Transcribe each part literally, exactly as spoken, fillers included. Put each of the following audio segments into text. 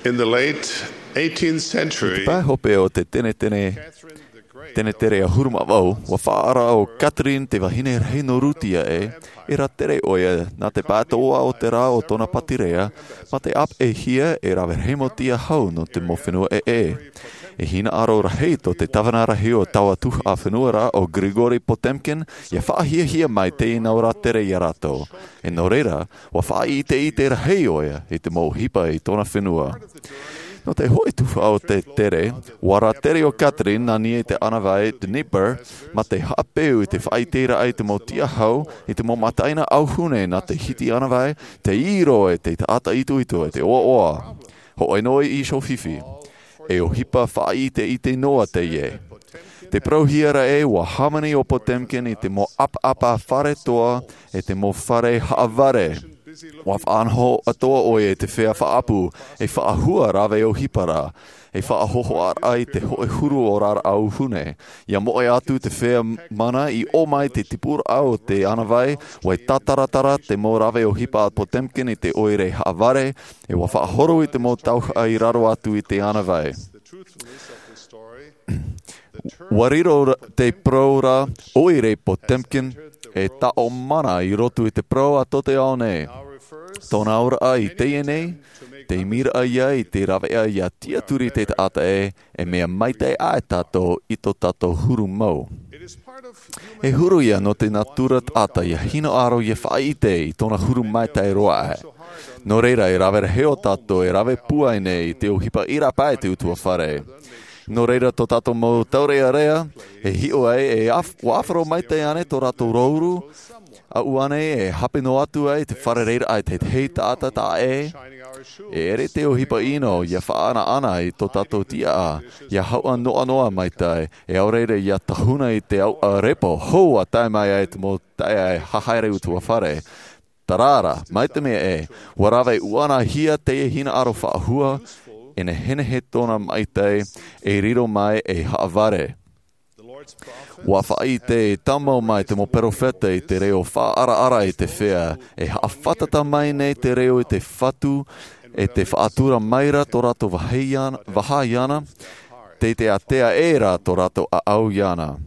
In the late eighteenth century, Pāhope o te tene tene tene tere a huruma wau, wa whaara o Catherine te wahine reino rutia e, e ra tere oia nā te pātoa o te rā o tona patirea, ma te ap e hia e rawe heimotia hau no te mowhenua e e. E hina aro rahei to te tawana rahi o taua tuh a whenua rā o Grigori Potemkin, ia whaahia hia mai te ina o rā tere i rato. E no reira, wa whaai i te i te rahei oia, i te mō hipa i tona whenua. No te hoi tuwha o te tere, wara tere o Catherine nani e te anawai Dnieper, ma te hapeu i te whaitera ai te mō tia hau, i te mō mataina auhune na te hiti anawai, te iro e te ata itu itu e te oa oa. Ho ainoi i sho fifi. E o hipa whai te i te noa te ie. Te prohiara e wa Harmony o Potemkin i te mō ap-apa whare toa e te mō whare haavare. Wa whaanho atoa oe e te whea whaapu e whaahua rawe o hipara. E whaahoho ar ai te hoe huru o rar au hune. Ia moe atu te whea mana i o mai te tipura au te anawai wai tataratara te mō rawe o hipa Potemkin i te oire haavare e wa whaahoro i te mō tauha i raro atu i te anawai. Wariro te proura oire Potemkin e ta o mana i rotu i te pro a tote ao nei. Tōna aura a i te nei, te mira a ia i te rawe a ia tia turi te te ata e, e mea maite a e tato i to tato huru mau. E huru ia no te natura ata ia hino aro ia whai te i tōna huru maite e roa e. No reira e rawe heo tato e rawe pua nei i te o hipa ira pae te utua whare. No reira to tato mo taurea rea, e hio ai e af, wafaro maite ane to rato rouru, a uane e hape no atu ai te whare reira ai te hei taata ta e, e ere te o hipa ino, ia whaana ana i to tato tia a, ia haua noa noa maitai, e au reira ia tahuna i te au a repo, hou a tai mai ai te mo tai ai hahaere utua whare. Tarara, maite mea e, warawe uana hia te e hina aro whaahua, ene hene he tōna maitai e riro mai e haavare. Wa whai te tamau mai te mo perofeta i te reo wha ara ara i te whea, e haawhatata mai nei te reo i te whatu, e te whaatura maira tō rato wahaiana, te te atea era tō rato a au iana.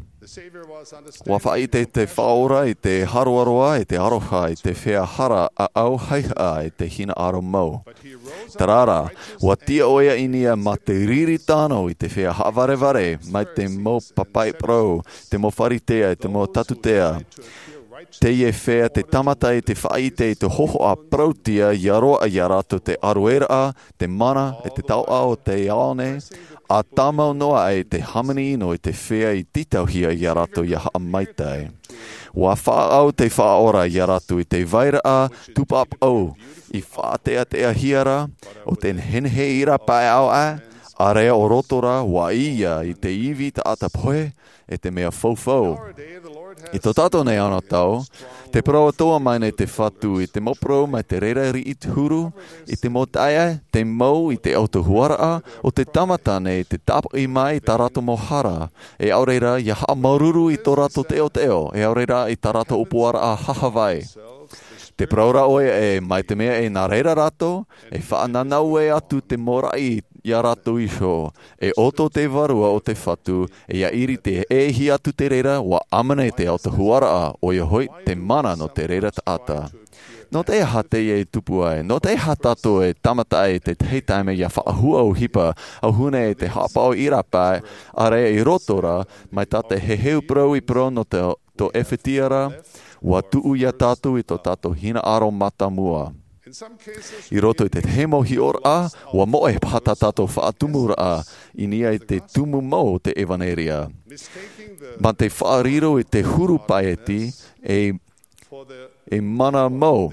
Wa whai te te whaora i te haroaroa i te aroha i te whea hara a au haiha i te hina aro mau. Tarara, wa tia oia inia ma te riri tāno i te whea havarevare mai te mo papai pro, te mo wharitea i te mo tatutea. Te ie whea te tamata i te whaite i te hoho a prautia i aroa i arato te aroera, te mana e te tau ao te aone, a tamau noa e te Harmony no i te whea i titauhia i arato i haa maitai. Wa whaau te whaora i arato i te vaira a tupap au, i whaatea te ahiara, o te henhe ira pae au a, a rea o rotora wa ia i te iwi ta atapoe, e te mea fofo. I tō tato nei ana tau, te proa toa mai nei te whatu i te mopro mai te reira ri i te huru, i te motaia, te mau i te autohuara, o te tamata nei te tapa i mai ta rato mohara, e aureira i haa maruru i tō rato teo teo, e aureira i ta rato upuara a hahawai. Te praura oe e mai te mea e nā reira rato, e whaananau e atu te morai ia rato iso, e oto te varua o te whatu, e ia iri te ehi atu te reira, wa amane te autohuara a, o ia hoi te mana no te reira ta ata. No te ha te e tupu ai, no te ha tato e tamata e te teitaime ia whaahua o hipa, au hune e te hapa o irapai, a rea i rotora, mai ta te he heu pro i pro no te to efetiara, wa tuu ia tātou i tō tātou hina aro mata mua. I roto i te hemo hi ora a, wa moe pata tātou whaatumura a, i nia i te tumu mau te evaneria. Ma te whaariro i te huru paeti, e, e mana mau.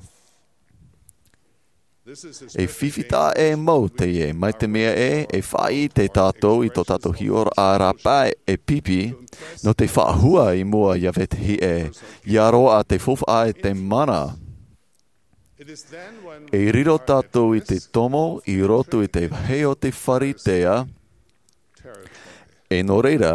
E whiwhita e mau te e, mai te mea e, e whai te tātou i tō tātou hi ora a rapai e pipi, no te whaahua i mua ia vet hi e, ia roa te fofa e te mana. E riro tātou i te tomo, i roto i te heo te wharitea, e no reira,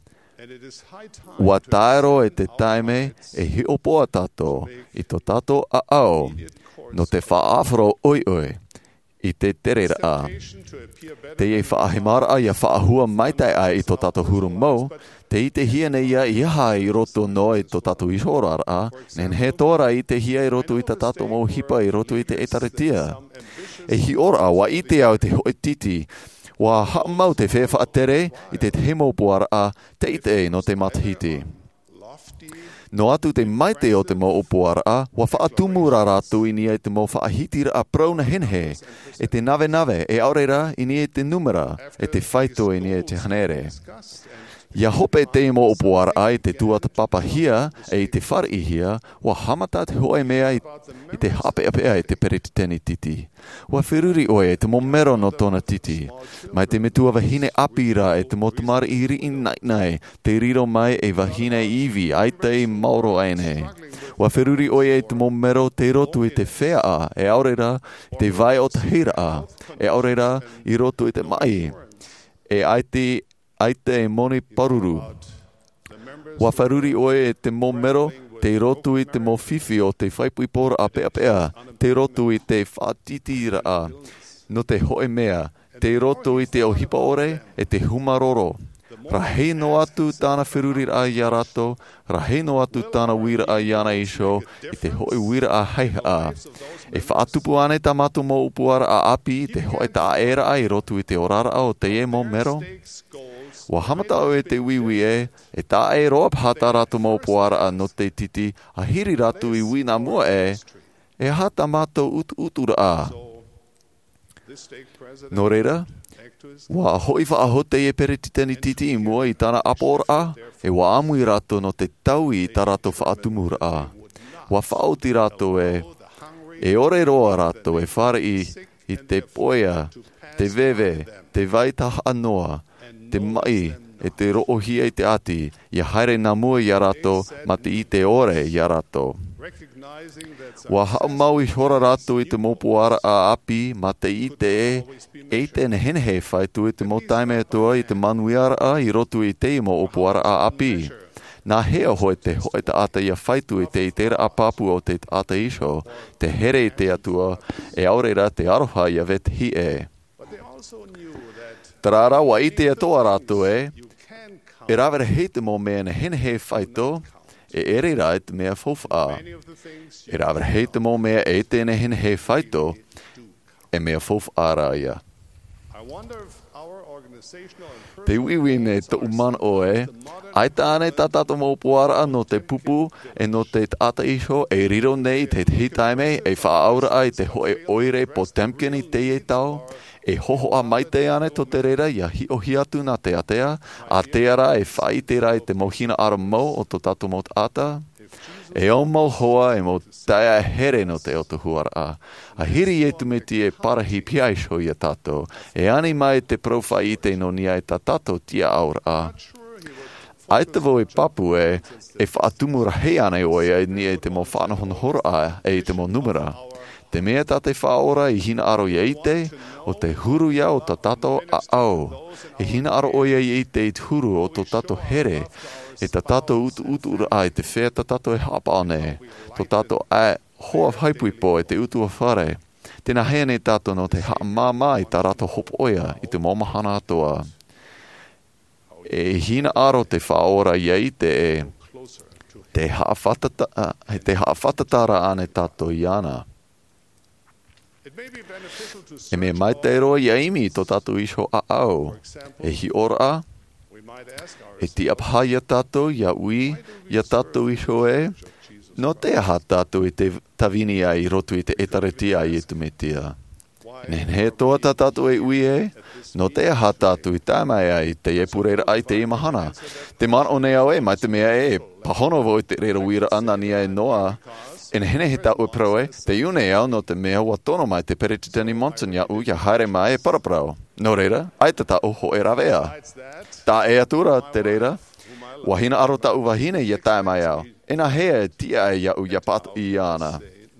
wa taero e te taime e hi opoa tātou, i tō tātou a ao, no te whaafro oi oi, I te terera a. Te e whaahemara a ia whaahua maitai a I tō tato hurung mau, te I te hia nei ia iaha I roto no I tō tato ishorara a, nen he tōra I te hia I roto I tā tato mau hipa I roto I te etaritia. E hi ora wa I te au te hoi titi, wa haa mau te whewha atere I te te hemaupuara a, te I te no te matahiti. No atu te maite o te mo opoara a, wa whaatumura rātu I nia te mo whaahitira a prauna henhe, e te nawe nawe, e aurera I nia te numera, e te whaito I nia te hanere. Ia hope te mo opoara a I te tuata papahia, e I te wharihia, wa hamata te hoe mea I, I te hape apea I te perititeni titi. Wa whiruri oe e te mo mero no tōna titi. Mai te metua wahine apira e te mo tamara iri I nai nai, te riro mai e wahine iwi, ai te mauro aine. Wa whiruri oe e te mo mero te rotu I te whea a, e aurera te vai o te hira a, e aurera I rotu I te mai. E ai te ai te moni paruru. Wa wharuri oe e te mo mero, te rotu I te mo whiwhi o te whaipuipora a pea pea, te rotu I te whaatitira a, no te hoe mea, te rotu I te o hipa ore, e te humaroro. Rahei no atu tāna whiruri a ia rato, rahei no atu tāna wira a iana isho, I te hoi wira a heiha a. E whaatupu ane tā matu mo upuara a api, te hoi tā era a I rotu I te orara a o te e mo mero. Wa hamata o e te wiwi e, e tā e roa pata ratu mo upuara a no te titi, a hiri ratu I wina mua e, e hata mato utu utura a. No reira, wa hoi whaahote e peretiteni titi I mua I tāna apora a, e wa amui rato no te taui I tā rato whaatumura a. Wa whaoti rato e, e ore roa rato e whare I, I te poia, te vewe, te vaitaha anoa, te mai, e te roohia I te ati, ia haere nā mua I rato, ma te I te ore I rato. Wa hao mau I hora rato I te mopuara a api, ma te I te e, e te nehenhe whaitu I te motaime atua I te manuiara a I rotu I te mo opoara a api. Nā hea hoi te hoi te ata ia whaitu I te I tera a papu o te ata isho, te here I te atua, e aurera te aroha ia vet hi e. Tarara wa I te atoa rato e, e rawere hei te mo mea nehenhe whaito, e ere rai te mea fofa a. E rawere hei te mo mea e te nehenhe whaito, e mea fofa a raia. Te wiwine te uman oe, ai tāne tā tato mo puara no te pupu e no te ata isho e riro nei te hitaime e whaaura ai te hoe oire po temkeni te e tau, e hoho a maite ane to te reira ia hi o hi atu nā te atea, a te ara e whai te rai te mohina ara mau o to tato mo ata. E o mau hoa e mo taia here no te o te huara a. A hiri e tumeti e parahi piaisho ia tato, e ani mai te profa I te no nia e ta tato tia aura a. Ai te vo e papu e, e whaatumura hei ane oe e ni e te mo whanahon hora a e te mo numera. Te mea ta te whaora I hina aro ia I te, o te huru ia o ta tato a au. E hina aro oia I te I te huru o to tato here, e ta tato utu utu ura ai te whea ta tato e hapa ane. To tato a hoa haipuipo e te utu a whare. Tēnā hea ne tato no te haa māma I ta rato hopo oia I te momahana atoa. E hina aro te whaora ia I te e, te haa whatata, te haa whatatara ane tato I ana. E me mai te roa ia imi to tatu isho a au. E hi ora, e ti apha ia tatu ia ui, ia tatu isho e, no te aha tatu I te tawini ai rotu I te etareti ai e tumetia. Nen he toa ta tatu e ui e, no te aha tatu I tāmai ai te e pureira ai te imahana. Te man o ne au e, mai te mea e, pahono vo I te reira wira ana nia e noa, e nehene he tau e proe, te iune au no te mea ua tono mai te peretitani montan ia u ia haere mai e paraprau. No reira, ai te tau ho e rawea. Tā e atura te reira, wahina aro tau wahine ia tae mai au. E nā hea e tia e ia u ia patu I ana.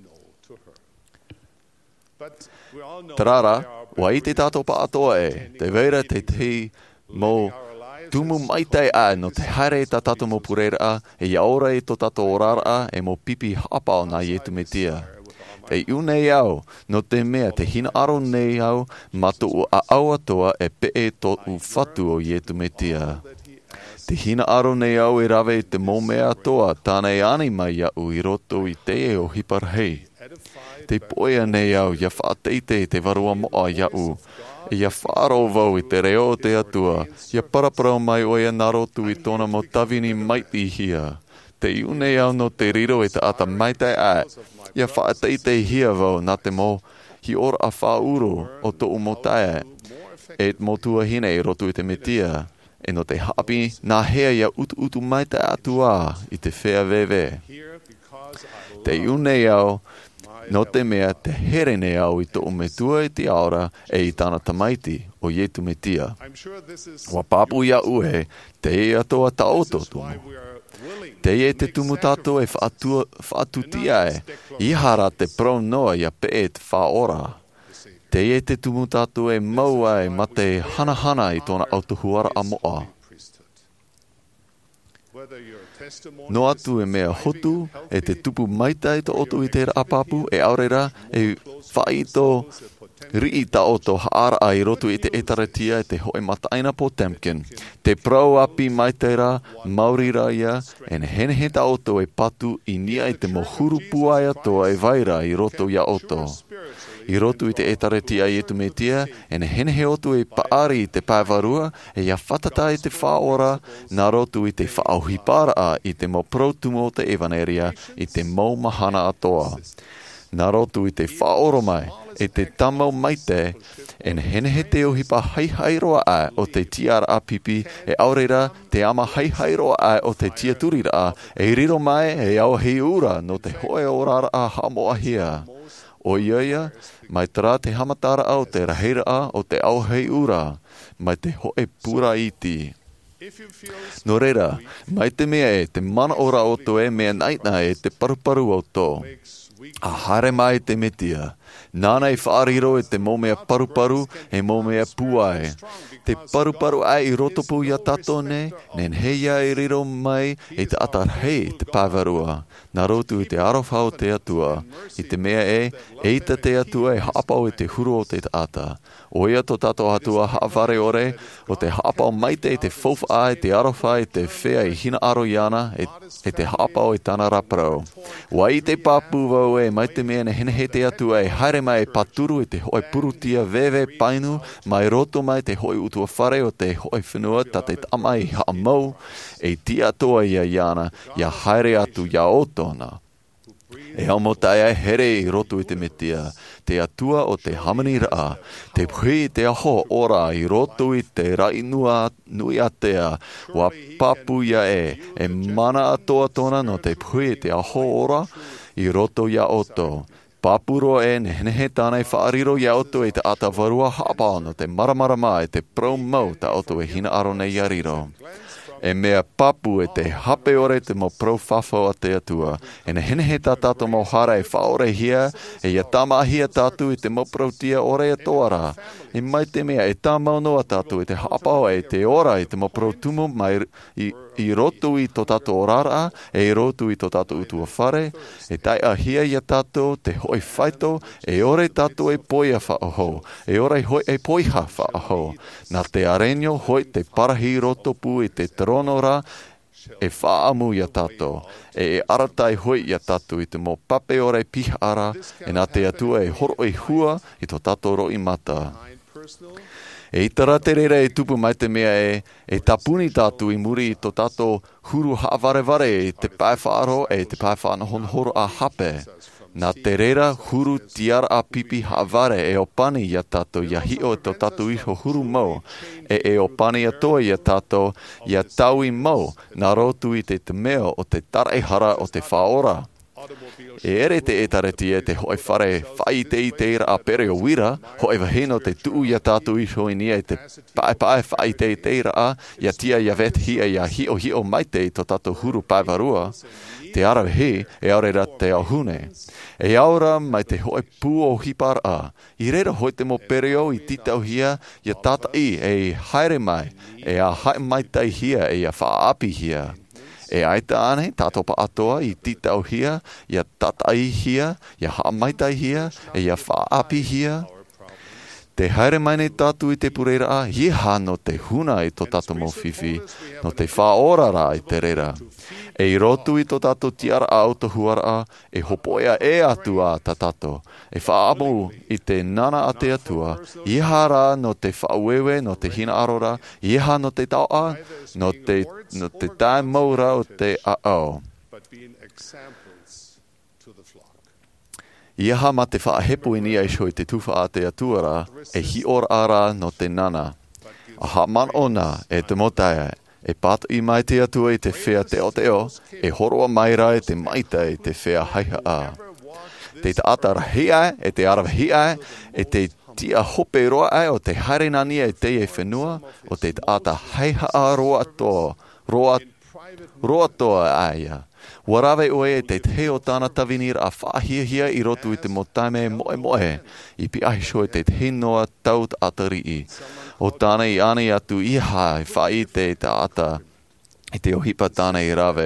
Tarara, wa I te tato pa atoa e, te veira te te mo tumu mai tai a no te haere ta tato mo pureira a, e ia ora I to tato orara a, e mo pipi hapao nā ietu me tia. e iu nei au, no te mea te hina aro nei au, mato o a au atoa e pe e to u fatu o ietu me tia. Te hina aro nei au e rawe te mō mea atoa, tāna e ani mai au i roto i te e o hiparhei. Te poia nei au, ia whaateite te varua moa iau. E ia whāro vau i te reo te atua, ia paraparau mai o ia narotu i tōna mo tawini maiti hia. Te iu nei au no te riro e te ata maitai ai, ia whaateite hia vau nā te mo hi ora a whauro o tō umotai e mo tua hine i rotu i te metia. E no te hapi, nā hea ia utu utu maitai atua i te whea vewe. Te iu nei au, no te mea te here nei au i tō umetua i te aora e i tāna tamaiti o ietu me tia. Wa papu ia ue, te e atoa taoto tumu. Te e te tumu tato e whaatutia e, i hara te pro noa ia pe e te whaora. Te e te tumu tato e maua e ma te hana hana i tōna autohuara a moa. No atu e mea hotu, e te tupu maita i to oto i te apapu, e aurera, e whai to rii ta oto haara ai rotu i te etaratia e te hoe mataina Potemkin. Te prau api maitera, maurira ia, e hene he ta oto e patu i nia i te mohuru puaia toa e vaira i roto ia oto. I rotu i te etaratia i etu me tia, e hene he oto e paari i te paivarua, e ia whatata i te whaora, nā rotu i te whaauhipara a i te mo protumo te evaneria, i te mau mahana atoa. Nā rotu i te whaoro mai, e te tamau maite, e hene he te ohipa haihairoa ai o te tiara a pipi, e aurera te ama haihairoa ai o te tiaturira a, e riro mai e au hei ura no te hoe orara a hamoa hia. O iaia, mai tara te hamatara au te raheira a o te au hei ura, mai te hoe pura iti. No reira, mai te mea e te mana ora o to e mea naina e te paruparu o to. A hare mai te metia. Nāna i whaariro e te mōmea paruparu e mōmea puae. Te paruparu ai i rotopu ia tato ne, nen heia i riro mai e te atarhei te pāvarua. Nā rotu i te arofhau te atua. I te mea e, eita te atua e hapau i te huru o te ata. O ia to tato atua haawhare ore, o te hapau maite i te fof ai te arofha i te whea i hina aro iana e, e te hapau i tana raprau. Wa i te papu vau e mai te mea ne hene he te atua e haere mai e paturu i te hoi purutia vewe painu, mai roto mai te hoi utua whare o te hoi whenua ta te tama i haamau, e tia toa ia iana, ia haere atu ia otona. E amo taia here i roto i te metia, te atua o te hamani raa, te pui te aho ora i roto i te rai nua nui atea, wa papu ia e, e mana atoa tona no te pui te aho ora i roto ia oto. Papuro e nehe tāna i whaariro ia oto e te atavarua hapa no te maramara mai te pro-mau ta oto e hina aro nei ariro. E mea papu e te hape ore te mo pro-whawhau a te atua. E ne hene he tā tātou mo hara e whaore hia, e ia tama hia tātou i te mo pro-tia ore a toara. E mai te mea e tā mau noa tātou i te hapau e te ora i te mo pro-tumo mai i, i roto i to tātou orara, e i roto i to tātou utua whare, e tai a hia ia tātou te hoi whaito, e ore tātou e poia whaoho, e ore hoi e poiha whaoho. Nā te arenio hoi te parahi roto pu i te tronora, e whaamu ia tātou, e e aratai hoi ia tātou i te mo pape ore pihara, e nā te atua e horo i hua i to tātou roi mata. E itara te reira e tupu mai te mea e, e tapuni tātou i muri i to tātou huru haavarevare e te paewhaaro e te paewhaanohonhoro a hape. Nā te reira huru tiara a pipi haavare e o pani ia tātou ia hio e to tātou iho huru mau, e e o pani atoa ia tātou ia tau i mau, nā rotu i te te meo o te tareihara o te whaora. E ere te etareti e te hoi whare whai te i te ira a pere o wira, hoi wahino te tuu ia tātou iho i nia e te pae pae whai te i te ira a, ia tia ia vet hia ia hio hio mai te i to tātou huru paivarua, te arau he e aurera te ahune. E aura mai te hoi pū o hipar a, i reira hoi te mo pereo i titau hia, ia tata i e haere mai, e a hae mai tai hia e a whaapi hia. E aita ane, tātopa atoa i titau hia, ia tatai hia, ia haamaitai hia, e ia whaapi hia. Te haere mai nei tātu i te pureira a, iha no te huna i tō tātu mō whiwhi, no te whaorara i te rera. E i rotu i tō tātu tiara a o to huara a, e hopoea e atu a tā tātu. E whaamu i te nana a te atua, iha rā no te whauewe, no te hina arora, iha no te tau a, no te, no te tae maura o te a au. Iaha ma te whaahepo i nia isho i te tuwha a te atuara, e hi ora ara no te nana. Aha man ona e te motaia, e patu i mai te atua i te whea te o te o, e horoa maira e te maita i te whea haiha a. Te te atara hia, e te arawa hia, e te tia hope roa ai o te harenania e te e whenua, o te te ata haiha a roa toa, roa, roa toa aia. Warawe oe e te te o tāna tavinir a whaahia i rotu i te motaime moe moe, i pi ahisho e te te noa taut atari i. O tāna i ane atu iha e whai te te ata, i te ohipa tāna i rawe.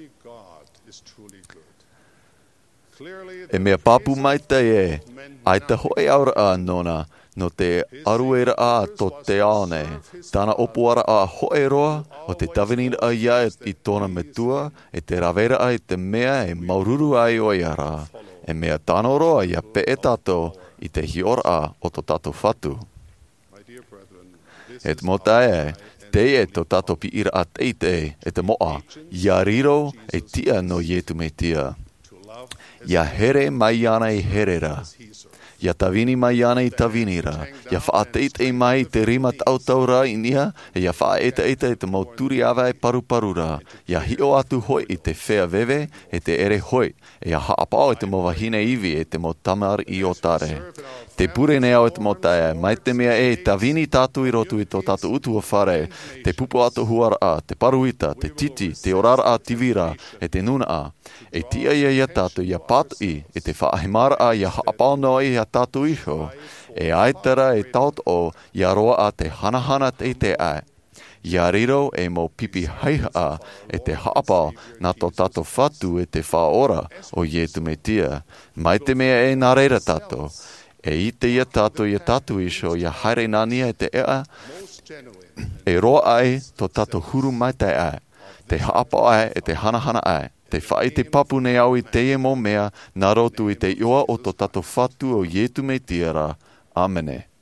E mea papu mai te e, ai te hoi aura a nona, no te aruera a to te aone, tāna opoara a hoe roa, o te tavinira a ia i tōna metua, e te rawera a i te mea e maururu ai o iara, e mea tāno roa ia pe e tato i te hiora a o to tato whatu. E te motae, te e to tato pi ira a teite, e te moa, ia riro e tia no ietu me tia. Ia here mai ana i herera. Ia tawini mai ana i tavinira. Ia whaateite mai te rima tautaura i nia, e ia whaaeta eita e te mauturi awa e paruparura. Ia hio atu hoi i te whea vewe, e te ere hoi. E ia haapao e te mawahine iwi e te motamar i o tare. Te pure nea o te motaia, mai te mea e tawini tātu i rotu i tō tātu utua whare, te pupo ato huara a, te paruita, te titi, te orara a tivira, e te nuna a. E tia ia ia tātu ia pātu i, e te whaahimara a ia haapao noa i a tātu iho, e aitara e taut o ia roa a te hanahana te te ai. Ia riro e mo pipi haiha a, e te haapao nā tō tātu whatu e te whaora o ietu me tia. Mai te mea e nā reira tātu. E i te ia tātu ia tātu iso ia haere nania e te ea, e roa ai tō tātu huru mai te ai. Te haapa ai e te hanahana ai. Te whai te papu nei au i te e mō mea, nā rotu i te ioa o tō tātu whatu o ietu me tiara. Amene.